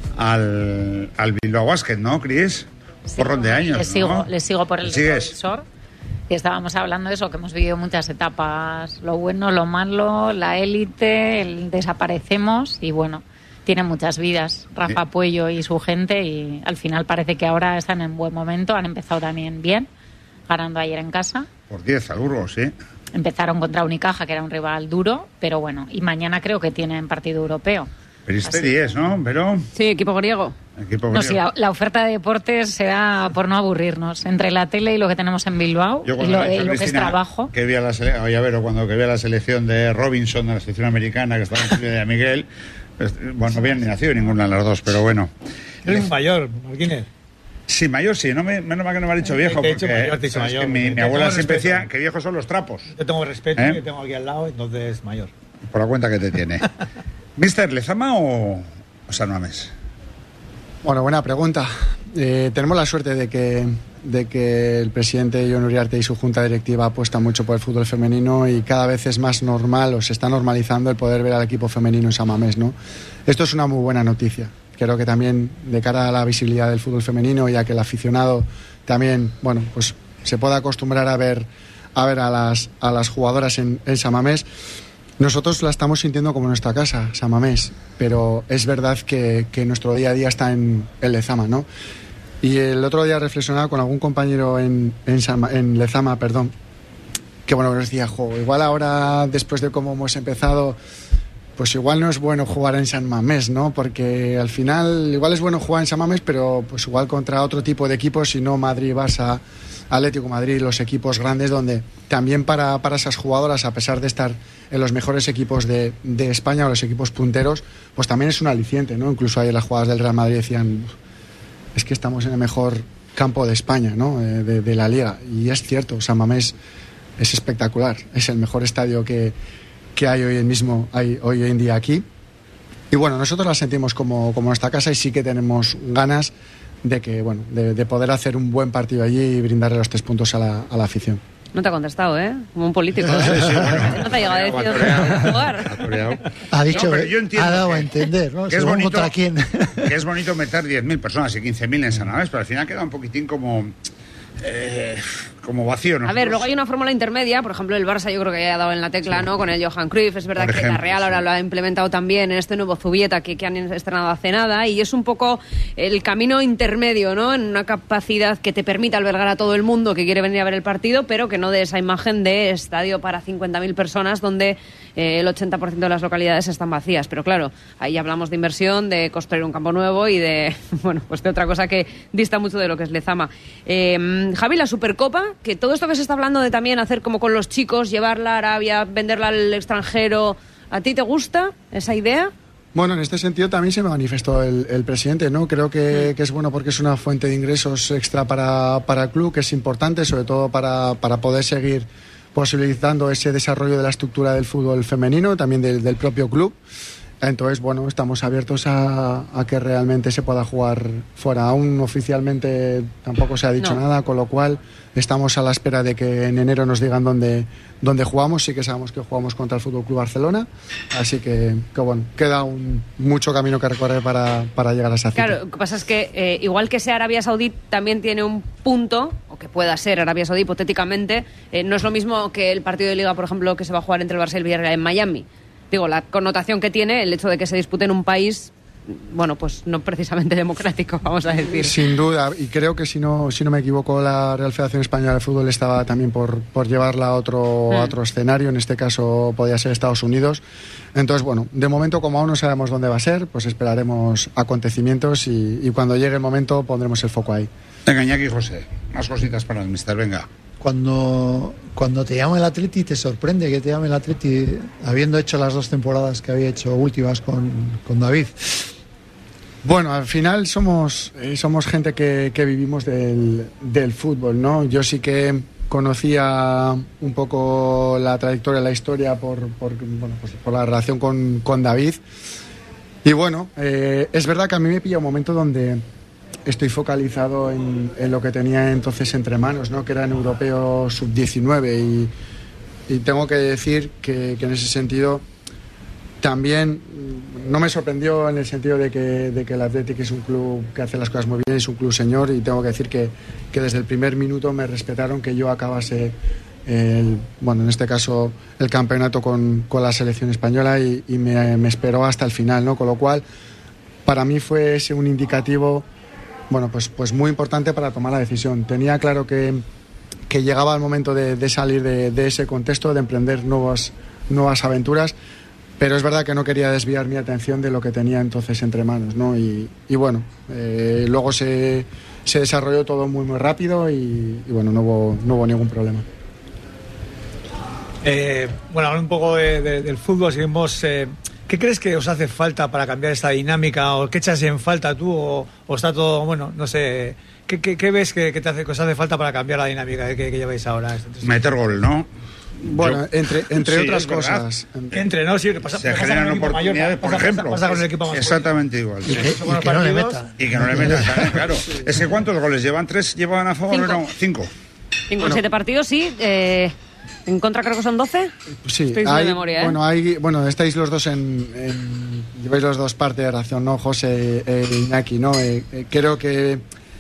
Speaker 2: al, al Bilbao Basket, ¿no, Cris?
Speaker 4: Sí,
Speaker 2: porrón de años,
Speaker 4: le sigo,
Speaker 2: ¿no?
Speaker 4: le sigo por el
Speaker 2: ¿Sigues?
Speaker 4: televisor. Y estábamos hablando de eso, que hemos vivido muchas etapas, lo bueno, lo malo, la élite, el desaparecemos y bueno, tiene muchas vidas, Rafa
Speaker 2: Sí.
Speaker 4: Puello y su gente, y al final parece que ahora están en buen momento, han empezado también bien, ganando ayer en casa.
Speaker 2: Por diez al Burgos, sí.
Speaker 4: Empezaron contra Unicaja, que era un rival duro, pero bueno, y mañana creo que tienen partido europeo.
Speaker 2: Peristeri es, ¿no? Pero
Speaker 6: Sí, equipo griego.
Speaker 2: equipo
Speaker 4: No,
Speaker 2: griego.
Speaker 4: sí, la, la oferta de deportes será por no aburrirnos. Entre la tele y lo que tenemos en Bilbao,
Speaker 2: Yo
Speaker 4: y
Speaker 2: cuando
Speaker 4: lo,
Speaker 2: me ha
Speaker 4: y
Speaker 2: dicho
Speaker 4: lo que es
Speaker 2: Cristina
Speaker 4: trabajo.
Speaker 2: que vi a la sele... Oye, a ver, o cuando que vi a la selección de Robinson, de la selección americana, que estaba en de Miguel, pues, bueno, no habían ni nacido ninguna de las dos, pero bueno.
Speaker 5: Eres mayor, Martínez.
Speaker 2: Sí, mayor sí, no me, menos mal que no me ha dicho viejo,
Speaker 5: Te he dicho
Speaker 2: porque
Speaker 5: mayor, te he dicho
Speaker 2: sabes
Speaker 5: mayor,
Speaker 2: que mi,
Speaker 5: te
Speaker 2: mi
Speaker 5: tengo
Speaker 2: abuela siempre
Speaker 5: respeto.
Speaker 2: decía que viejos son los trapos,
Speaker 5: Yo tengo respeto,
Speaker 2: ¿Eh?
Speaker 5: que tengo aquí al lado, entonces mayor.
Speaker 2: por la cuenta que te tiene. ¿Mister Lezama o, o San Mamés?
Speaker 3: Bueno, buena pregunta. Eh, tenemos la suerte de que, de que el presidente Jon Uriarte y su junta directiva apuestan mucho por el fútbol femenino y cada vez es más normal o se está normalizando el poder ver al equipo femenino en San Mamés, ¿no? Esto es una muy buena noticia. Creo que también de cara a la visibilidad del fútbol femenino y a que el aficionado también, bueno, pues se pueda acostumbrar a ver a ver a las, a las jugadoras en, en San Mamés. Nosotros la estamos sintiendo como nuestra casa, San Mamés, pero es verdad que, que nuestro día a día está en, en Lezama, ¿no? Y el otro día reflexionaba con algún compañero en, en, San, en Lezama, perdón, que bueno, nos decía, jo, igual ahora, después de cómo hemos empezado, pues igual no es bueno jugar en San Mamés, ¿no? Porque al final, igual es bueno jugar en San Mamés, pero pues igual contra otro tipo de equipos, y no Madrid, Barça, Atlético de Madrid, los equipos grandes, donde también para, para esas jugadoras, a pesar de estar en los mejores equipos de, de España o los equipos punteros, pues también es un aliciente, ¿no? Incluso ayer las jugadoras del Real Madrid decían, es que estamos en el mejor campo de España, ¿no? De, de, de la Liga. Y es cierto, San Mamés es espectacular, es el mejor estadio que, que hay hoy en mismo, hay hoy en día aquí. Y bueno, nosotros la sentimos como, como nuestra casa y sí que tenemos ganas de que, bueno, de, de poder hacer un buen partido allí y brindarle los tres puntos a la, a la afición.
Speaker 6: No te ha contestado, ¿eh? Como un político. ¿eh?
Speaker 2: Sí, sí, bueno.
Speaker 6: No te ha llegado a decir dónde vas a jugar.
Speaker 7: Ha dicho,
Speaker 2: No, pero yo entiendo
Speaker 7: ha dado
Speaker 2: que-
Speaker 7: a entender, ¿no?
Speaker 2: que es
Speaker 7: Según
Speaker 2: bonito,
Speaker 7: contra quién.
Speaker 2: que es bonito meter diez mil personas y quince mil en San Mamés, pero al final queda un poquitín como eh, como vacío, ¿no?
Speaker 6: A ver, luego hay una fórmula intermedia, por ejemplo, el Barça yo creo que ya ha dado en la tecla, ¿no? Con el Johan Cruyff, es verdad
Speaker 2: Por
Speaker 6: que la
Speaker 2: ejemplo,
Speaker 6: Real ahora
Speaker 2: sí.
Speaker 6: lo ha implementado también en este nuevo Zubieta que, que han estrenado hace nada, y es un poco el camino intermedio, ¿no? En una capacidad que te permita albergar a todo el mundo que quiere venir a ver el partido, pero que no dé esa imagen de estadio para cincuenta mil personas donde eh, el ochenta por ciento de las localidades están vacías. Pero claro, ahí hablamos de inversión, de construir un campo nuevo y de, bueno, pues de otra cosa que dista mucho de lo que es Lezama. Eh, Javi, la Supercopa, que todo esto que se está hablando de también hacer como con los chicos, llevarla a Arabia, venderla al extranjero, ¿a ti te gusta esa idea?
Speaker 3: Bueno, en este sentido también se manifestó el, el presidente, ¿no? Creo que, que es bueno porque es una fuente de ingresos extra para, para el club, que es importante, sobre todo para, para poder seguir posibilitando ese desarrollo de la estructura del fútbol femenino, también del, del propio club. Entonces, bueno, estamos abiertos a, a que realmente se pueda jugar fuera. Aún oficialmente tampoco se ha dicho
Speaker 6: No.
Speaker 3: nada, con lo cual estamos a la espera de que en enero nos digan dónde, dónde jugamos. Sí que sabemos que jugamos contra el Fútbol Club Barcelona, así que, que bueno, queda un, mucho camino que recorrer para, para llegar a esa cita.
Speaker 6: Claro, lo que pasa es que eh, igual que sea Arabia Saudí, también tiene un punto, o que pueda ser Arabia Saudí hipotéticamente, eh, no es lo mismo que el partido de Liga, por ejemplo, que se va a jugar entre el Barça y el Villarreal en Miami. Digo, la connotación que tiene el hecho de que se dispute en un país, bueno, pues no precisamente democrático, vamos a decir.
Speaker 3: Sin duda, y creo que si no, si no me equivoco, la Real Federación Española de Fútbol estaba también por, por llevarla a otro,
Speaker 6: Mm.
Speaker 3: a otro escenario, en este caso podía ser Estados Unidos. Entonces, bueno, de momento, como aún no sabemos dónde va a ser, pues esperaremos acontecimientos y, y cuando llegue el momento pondremos el foco ahí.
Speaker 2: Venga, Iñaki y José, más cositas para el mister, venga.
Speaker 7: Cuando, cuando te llama el Atleti, te sorprende que te llame el Atleti, habiendo hecho las dos temporadas que había hecho últimas con, con David.
Speaker 3: Bueno, al final somos, eh, somos gente que, que vivimos del, del fútbol, ¿no? Yo sí que conocía un poco la trayectoria, la historia por, por, bueno, pues por la relación con, con David. Y bueno, eh, es verdad que a mí me pilla un momento donde estoy focalizado en, en lo que tenía entonces entre manos, ¿no? Que era en europeo sub diecinueve y, y tengo que decir que, que en ese sentido también no me sorprendió en el sentido de que, de que el Athletic es un club que hace las cosas muy bien, es un club señor, y tengo que decir que, que desde el primer minuto me respetaron que yo acabase el, bueno, en este caso el campeonato con, con la selección española y, y me, me esperó hasta el final, ¿no? Con lo cual para mí fue ese un indicativo, bueno, pues, pues muy importante para tomar la decisión. Tenía claro que, que llegaba el momento de, de salir de, de ese contexto, de emprender nuevas, nuevas aventuras. Pero es verdad que no quería desviar mi atención de lo que tenía entonces entre manos, ¿no? Y, y bueno, eh, luego se, se desarrolló todo muy, muy rápido y, y bueno, no hubo, no hubo ningún problema.
Speaker 5: Eh, bueno, hablando un poco de, de, del fútbol, seguimos. Eh, ¿Qué crees que os hace falta para cambiar esta dinámica? ¿O qué echas en falta tú? ¿O, o está todo, bueno, no sé. ¿Qué, qué, qué ves que, que, te hace, que os hace falta para cambiar la dinámica que, que lleváis ahora?
Speaker 2: Meter gol, ¿no?
Speaker 3: Bueno,
Speaker 2: Yo,
Speaker 3: entre, entre
Speaker 2: sí,
Speaker 3: otras
Speaker 2: es verdad.
Speaker 3: cosas.
Speaker 5: Entre, ¿no? Sí, que pasa,
Speaker 2: se
Speaker 5: pasa
Speaker 2: generan
Speaker 5: con el equipo
Speaker 2: oportunidades,
Speaker 5: mayor,
Speaker 2: por
Speaker 5: pasa,
Speaker 2: ejemplo.
Speaker 5: pasa con el equipo más
Speaker 2: Exactamente igual.
Speaker 7: Y,
Speaker 2: Sí.
Speaker 7: que, y que no le meta.
Speaker 2: Y que no le metan también, claro. Es que ¿cuántos goles llevan? ¿Tres llevan a favor?
Speaker 6: Cinco.
Speaker 2: No, cinco.
Speaker 6: Cinco en siete partidos, sí. Eh, en contra creo que son doce.
Speaker 3: Sí,
Speaker 6: Estoy
Speaker 3: hay,
Speaker 6: de memoria, ¿eh?
Speaker 3: bueno, hay, bueno, estáis los dos en, en lleváis los dos parte de razón, ¿no? José e Iñaki, ¿no? Eh, eh, creo que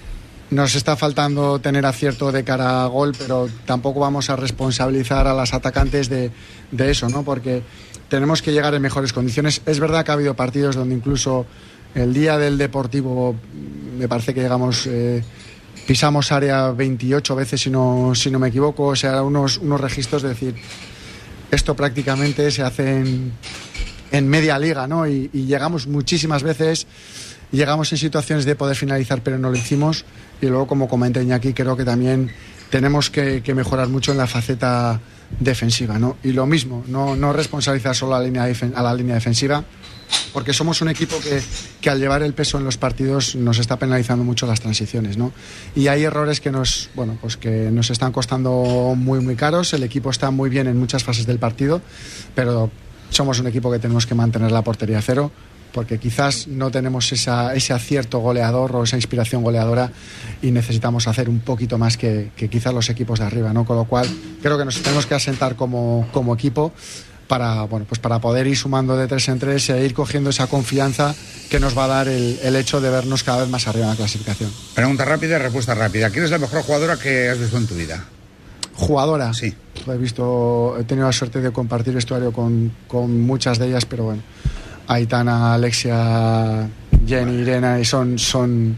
Speaker 3: nos está faltando tener acierto de cara a gol, pero tampoco vamos a responsabilizar a las atacantes de, de eso, ¿no? Porque tenemos que llegar en mejores condiciones. Es verdad que ha habido partidos donde incluso el día del Deportivo me parece que llegamos, eh, pisamos área veintiocho veces, si no, si no me equivoco, o sea, unos, unos registros de decir, esto prácticamente se hace en, en media liga, ¿no? Y, y llegamos muchísimas veces, llegamos en situaciones de poder finalizar, pero no lo hicimos. Y luego, como comenta Iñaki, creo que también tenemos que, que mejorar mucho en la faceta defensiva, ¿no? Y lo mismo, no, no responsabilizar solo a la línea, defen- a la línea defensiva, porque somos un equipo que, que al llevar el peso en los partidos nos está penalizando mucho las transiciones, ¿no? Y hay errores que nos, bueno, pues que nos están costando muy, muy caros. El equipo está muy bien en muchas fases del partido, pero somos un equipo que tenemos que mantener la portería a cero, porque quizás no tenemos esa, ese acierto goleador o esa inspiración goleadora y necesitamos hacer un poquito más que, que quizás los equipos de arriba, ¿no? Con lo cual creo que nos tenemos que asentar como, como equipo para, bueno, pues para poder ir sumando de tres en tres e ir cogiendo esa confianza que nos va a dar el, el hecho de vernos cada vez más arriba en la clasificación.
Speaker 2: Pregunta rápida y respuesta rápida. ¿Quién es la mejor jugadora que has visto en tu vida?
Speaker 3: ¿Jugadora?
Speaker 2: Sí.
Speaker 3: He visto, he tenido la suerte de compartir vestuario con, con muchas de ellas, pero bueno, Aitana, Alexia, Jenny, Irena, y son, son,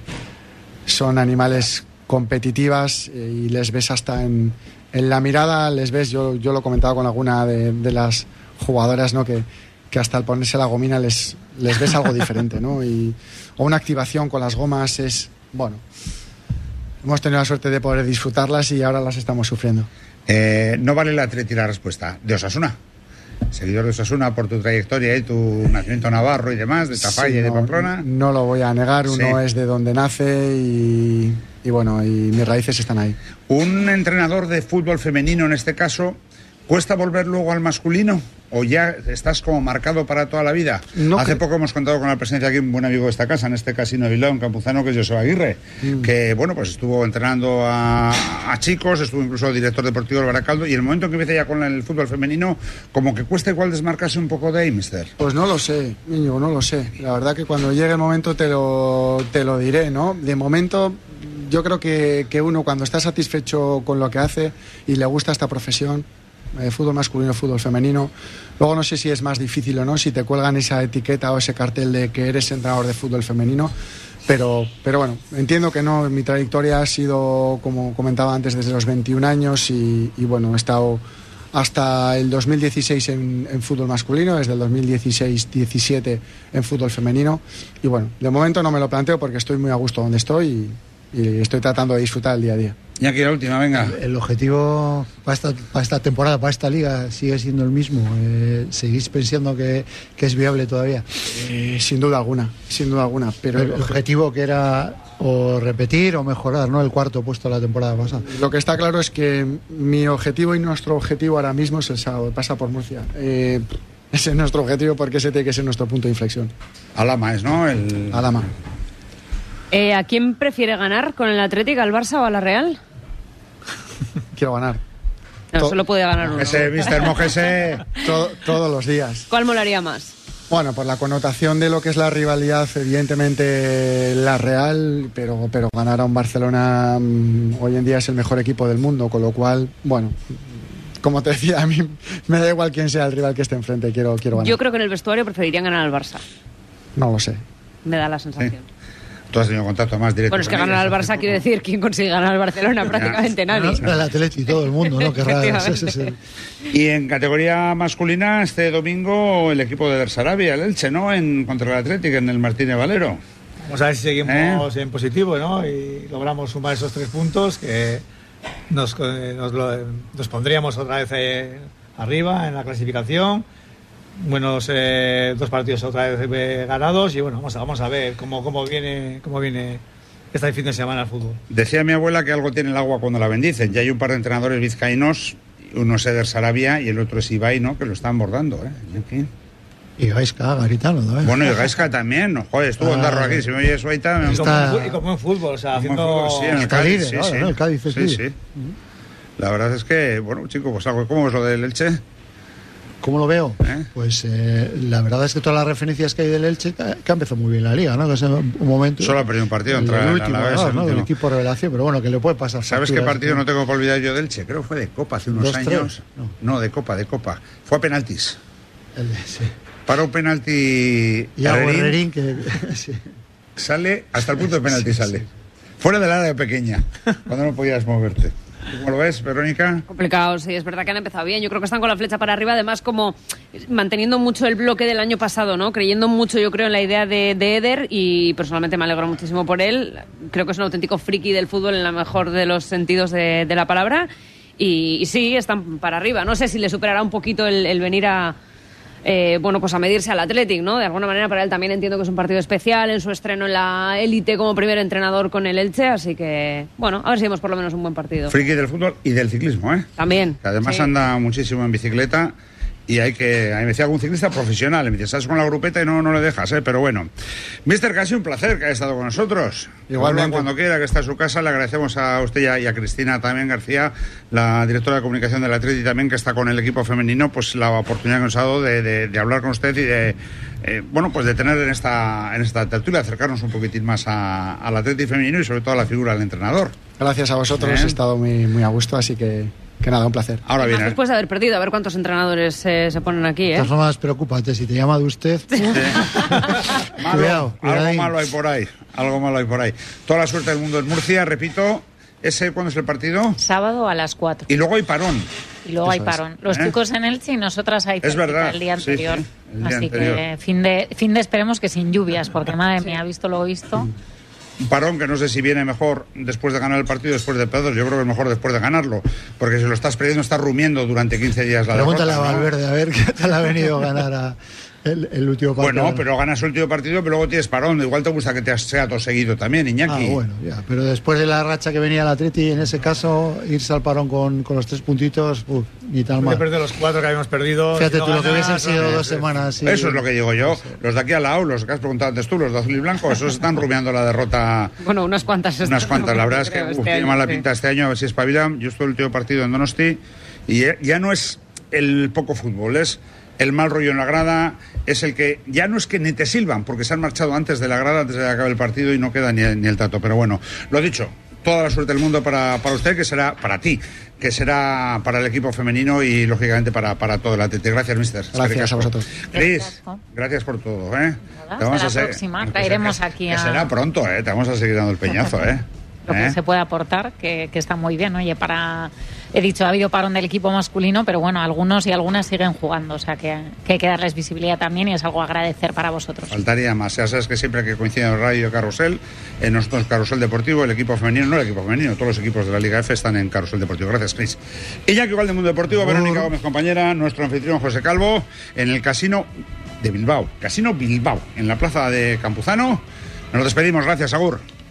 Speaker 3: son animales competitivas y les ves hasta en, en la mirada, les ves, yo, yo lo he comentado con alguna de, de las jugadoras, ¿no? que, que hasta al ponerse la gomina les, les ves algo diferente, ¿no? Y, o una activación con las gomas es, bueno, hemos tenido la suerte de poder disfrutarlas y ahora las estamos sufriendo.
Speaker 2: Eh, no vale la treti la respuesta. ¿De Osasuna? Seguidor de Osasuna por tu trayectoria y tu nacimiento navarro y demás, de Tafalla
Speaker 3: Sí,
Speaker 2: y de
Speaker 3: no,
Speaker 2: Pamplona.
Speaker 3: No lo voy a negar, uno
Speaker 2: Sí.
Speaker 3: es de donde nace y, y bueno, y mis raíces están ahí.
Speaker 2: ¿Un entrenador de fútbol femenino en este caso cuesta volver luego al masculino? ¿O ya estás como marcado para toda la vida?
Speaker 3: No
Speaker 2: Hace
Speaker 3: cre-
Speaker 2: poco hemos contado con la presencia aquí un buen amigo de esta casa, en este casino de Bilbao, en Campuzano, que es José Aguirre,
Speaker 3: Mm.
Speaker 2: que bueno, pues estuvo entrenando a, a chicos, estuvo incluso director deportivo del Baracaldo, y el momento en que empieza ya con el fútbol femenino, como que cuesta igual desmarcarse un poco de ahí, mister.
Speaker 3: Pues no lo sé, Íñigo, no lo sé. La verdad que cuando llegue el momento te lo, te lo diré, ¿no? De momento yo creo que, que uno cuando está satisfecho con lo que hace y le gusta esta profesión, eh, fútbol masculino, fútbol femenino, luego no sé si es más difícil o no, si te cuelgan esa etiqueta o ese cartel de que eres entrenador de fútbol femenino, pero, pero bueno, entiendo que no, mi trayectoria ha sido, como comentaba antes, desde los veintiún años y, y bueno, he estado hasta el dos mil dieciséis en, en fútbol masculino, desde el dos mil dieciséis diecisiete en fútbol femenino y bueno, de momento no me lo planteo porque estoy muy a gusto donde estoy y, y estoy tratando de disfrutar el día a día.
Speaker 2: Y aquí la última, venga.
Speaker 7: El, el objetivo para esta, para esta temporada, para esta liga, sigue siendo el mismo. Eh, ¿Seguís pensando que, que es viable todavía?
Speaker 3: Eh, sin duda alguna, sin duda alguna. Pero
Speaker 7: el, el objetivo que era o repetir o mejorar, ¿no? El cuarto puesto de la temporada pasada.
Speaker 3: Lo que está claro es que mi objetivo y nuestro objetivo ahora mismo es el sábado, pasa por Murcia. Eh, ese es nuestro objetivo porque ese tiene que ser nuestro punto de inflexión.
Speaker 2: Alama es, ¿no? El...
Speaker 3: Alama.
Speaker 6: Eh, ¿A quién prefiere ganar? ¿Con el Atlético, al Barça o a la Real?
Speaker 3: Quiero ganar.
Speaker 6: No,
Speaker 3: To-
Speaker 6: solo puede ganar uno.
Speaker 2: Ese mister Mojese.
Speaker 3: To- todos los días.
Speaker 6: ¿Cuál molaría más?
Speaker 3: Bueno, por la connotación de lo que es la rivalidad, evidentemente la Real, pero, pero ganar a un Barcelona mmm, hoy en día es el mejor equipo del mundo, con lo cual, bueno, como te decía, a mí me da igual quién sea el rival que esté enfrente, quiero, quiero ganar.
Speaker 6: Yo creo que en el vestuario preferirían ganar al Barça.
Speaker 3: No lo sé.
Speaker 6: Me da la sensación.
Speaker 2: Sí. Tú has tenido contacto más directo.
Speaker 6: Bueno, es que
Speaker 2: con
Speaker 6: ganar al
Speaker 2: ellos.
Speaker 6: Barça quiere decir quién consigue ganar al Barcelona, prácticamente nadie.
Speaker 7: El Atleti, todo el mundo, ¿no? Qué raro.
Speaker 6: Efectivamente.
Speaker 7: Sí, sí, sí.
Speaker 2: Y en categoría masculina, este domingo, el equipo de Sarabia, el Elche, ¿no? En, contra el Atlético, en el Martínez Valero.
Speaker 5: Vamos a ver si seguimos
Speaker 2: ¿Eh?
Speaker 5: en positivo, ¿no? Y logramos sumar esos tres puntos que nos, eh, nos, lo- nos pondríamos otra vez eh, arriba en la clasificación. Buenos eh, dos partidos otra vez eh, ganados y bueno, vamos a, vamos a ver cómo, cómo viene cómo viene este fin de semana el fútbol.
Speaker 2: Decía mi abuela que algo tiene el agua cuando la bendicen. Ya hay un par de entrenadores vizcaínos, uno es Eder Sarabia y el otro es Ibai, ¿no? Que lo están bordando, ¿eh? Y aquí.
Speaker 7: Y Gaisca, Garitano, ¿no?
Speaker 2: Bueno, y Gaisca también, ¿no? Joder, estuvo en
Speaker 7: Ah,
Speaker 2: Darro aquí, si me oye Suaita... Me...
Speaker 5: Y como,
Speaker 7: Está-
Speaker 5: en fu- y como en fútbol, o sea,
Speaker 2: Como en
Speaker 5: haciendo...
Speaker 2: fútbol, sí, en el
Speaker 7: Está
Speaker 2: Cádiz,
Speaker 7: líder
Speaker 2: sí,
Speaker 7: ahora,
Speaker 2: sí.
Speaker 7: ¿no? El Cádiz es
Speaker 2: Sí,
Speaker 7: líder.
Speaker 2: sí. La verdad es que, bueno, chicos, pues algo, ¿cómo es lo del Elche?
Speaker 7: ¿Cómo lo veo?
Speaker 2: ¿Eh?
Speaker 7: Pues eh, la verdad es que todas las referencias que hay del Elche, que que ha empezado muy bien la liga, ¿no? Que es un momento...
Speaker 2: Solo ha perdido un partido
Speaker 7: el,
Speaker 2: contra
Speaker 7: el
Speaker 2: el
Speaker 7: último,
Speaker 2: Alavés,
Speaker 7: ¿no?
Speaker 2: el
Speaker 7: ¿no?
Speaker 2: último.
Speaker 7: El equipo revelación, pero bueno, que le puede pasar.
Speaker 2: ¿Sabes qué
Speaker 7: facturas,
Speaker 2: partido
Speaker 7: ¿no?
Speaker 2: no tengo que olvidar yo del Elche? Creo que fue de Copa hace unos
Speaker 7: Dos, tres,
Speaker 2: años.
Speaker 7: no.
Speaker 2: No, de Copa, de Copa. Fue a penaltis.
Speaker 7: El de- sí.
Speaker 2: Para un penalti
Speaker 7: Y a
Speaker 2: Herrerín,
Speaker 7: Herrerín, que... sí.
Speaker 2: sale, hasta el punto de penalti
Speaker 7: Sí,
Speaker 2: sale.
Speaker 7: sí.
Speaker 2: Fuera del área pequeña, cuando no podías moverte. ¿Cómo lo ves, Verónica?
Speaker 6: Complicado, sí, es verdad que han empezado bien. Yo creo que están con la flecha para arriba, además como manteniendo mucho el bloque del año pasado, ¿no? Creyendo mucho, yo creo, en la idea de, de Eder y personalmente me alegro muchísimo por él. Creo que es un auténtico friki del fútbol en la mejor de los sentidos de, de la palabra. Y, y sí, están para arriba. No sé si le superará un poquito el, el venir a... Eh, bueno, pues a medirse al Athletic, ¿no? De alguna manera para él también entiendo que es un partido especial en su estreno en la élite como primer entrenador con el Elche, así que, bueno, a ver si vemos por lo menos un buen partido.
Speaker 2: Friki del fútbol y del ciclismo, ¿eh?
Speaker 6: También.
Speaker 2: Que además
Speaker 6: sí.
Speaker 2: anda muchísimo en bicicleta y hay que... A mí me decía algún ciclista profesional, me dice, estás con la grupeta y no, no le dejas, ¿eh? Pero bueno. Mister, casi un placer que haya estado con nosotros.
Speaker 3: Igualmente.
Speaker 2: Vuelva cuando quiera, que está en su casa. Le agradecemos a usted y a, y a Cristina también García, la directora de comunicación del Atleti también, que está con el equipo femenino, pues la oportunidad que nos ha dado de, de, de hablar con usted y de... Eh, bueno, pues de tener en esta, en esta tertulia, acercarnos un poquitín más a- al Atleti femenino y sobre todo a la figura del entrenador.
Speaker 3: Gracias a vosotros,
Speaker 2: Bien.
Speaker 3: he estado muy, muy a gusto, así que, que nada, un placer.
Speaker 2: Ahora
Speaker 6: Además,
Speaker 2: viene.
Speaker 6: después de haber perdido, a ver cuántos entrenadores eh, se ponen aquí,
Speaker 7: De
Speaker 6: ¿eh?
Speaker 7: todas formas, preocúpate, si te llama de usted...
Speaker 2: Malo,
Speaker 7: Cuidado,
Speaker 2: algo
Speaker 7: cuidadín.
Speaker 2: malo hay por ahí, algo malo hay por ahí. Toda la suerte del mundo en Murcia, repito, ¿ese cuándo es el partido?
Speaker 4: Sábado a las cuatro.
Speaker 2: Y luego hay parón.
Speaker 4: Y luego hay
Speaker 2: Eso es.
Speaker 4: parón. Los
Speaker 2: ¿Eh?
Speaker 4: chicos en Elche y nosotras ahí
Speaker 2: Es
Speaker 4: cerquita
Speaker 2: verdad,
Speaker 4: el día
Speaker 2: sí,
Speaker 4: anterior.
Speaker 2: sí, el día
Speaker 4: Así
Speaker 2: anterior.
Speaker 4: que fin de, fin de esperemos que sin lluvias, porque madre mía, visto lo visto.
Speaker 2: Un parón que no sé si viene mejor después de ganar el partido, después de perder. Yo creo que es mejor después de ganarlo, porque si lo estás perdiendo, estás rumiendo durante quince días la
Speaker 7: Pregúntale
Speaker 2: derrota,
Speaker 7: a
Speaker 2: ¿no?
Speaker 7: Valverde, a ver qué tal ha venido a ganar a el, el último partido.
Speaker 2: Bueno, pero ganas el último partido, pero luego tienes parón. Igual te gusta que te sea todo seguido también, Iñaki.
Speaker 7: Ah, bueno, ya. Pero después de la racha que venía el Atleti, en ese caso, irse al parón con, con los tres puntitos, uf, ni tan
Speaker 5: De
Speaker 7: mal.
Speaker 5: perder los cuatro que habíamos perdido.
Speaker 7: Fíjate
Speaker 5: si no
Speaker 7: tú, lo que
Speaker 5: ganas,
Speaker 7: hubiesen sido
Speaker 5: no-
Speaker 7: dos semanas. sí.
Speaker 2: Eso es lo que digo yo. Los de aquí al lado, los que has preguntado antes tú, los de azul y blanco, esos están rumiando la derrota.
Speaker 6: Bueno, unas cuantas.
Speaker 2: Unas cuantas, la verdad es que
Speaker 6: creo,
Speaker 2: uf,
Speaker 6: este
Speaker 2: tiene
Speaker 6: año,
Speaker 2: mala
Speaker 6: sí.
Speaker 2: pinta este año, a ver si espabilan. Yo estuve el último partido en Donosti y ya, ya no es el poco fútbol, es el mal rollo en la grada, es el que ya no es que ni te silban, porque se han marchado antes de la grada, antes de que acabe el partido y no queda ni, ni el tato. Pero bueno, lo dicho, toda la suerte del mundo para, para usted, que será para ti, que será para el equipo femenino y lógicamente para, para todo el Atleti. Gracias, mister.
Speaker 3: Gracias a vosotros.
Speaker 2: Cris, gracias por todo, ¿eh?
Speaker 4: Nada, hasta la próxima, caeremos
Speaker 2: que-
Speaker 4: aquí
Speaker 2: que
Speaker 4: a-
Speaker 2: será pronto, ¿eh? Te vamos a seguir dando el peñazo, ¿eh?
Speaker 4: Lo que
Speaker 2: ¿Eh?
Speaker 4: se puede aportar, que, que está muy bien. Oye, para he dicho, ha habido parón del equipo masculino, pero bueno, algunos y algunas siguen jugando, o sea que, que hay que darles visibilidad también y es algo a agradecer para vosotros.
Speaker 2: Faltaría más. Ya sabes que siempre que coincide en Radio Carrusel, en nosotros Carrusel Deportivo, el equipo femenino, no el equipo femenino, todos los equipos de la Liga F están en Carrusel Deportivo. Gracias, Cris. Y ya que igual de Mundo Deportivo, Verónica Gómez, compañera, nuestro anfitrión José Calvo, en el Casino de Bilbao. Casino Bilbao, en la plaza de Campuzano. Nos despedimos. Gracias, Agur.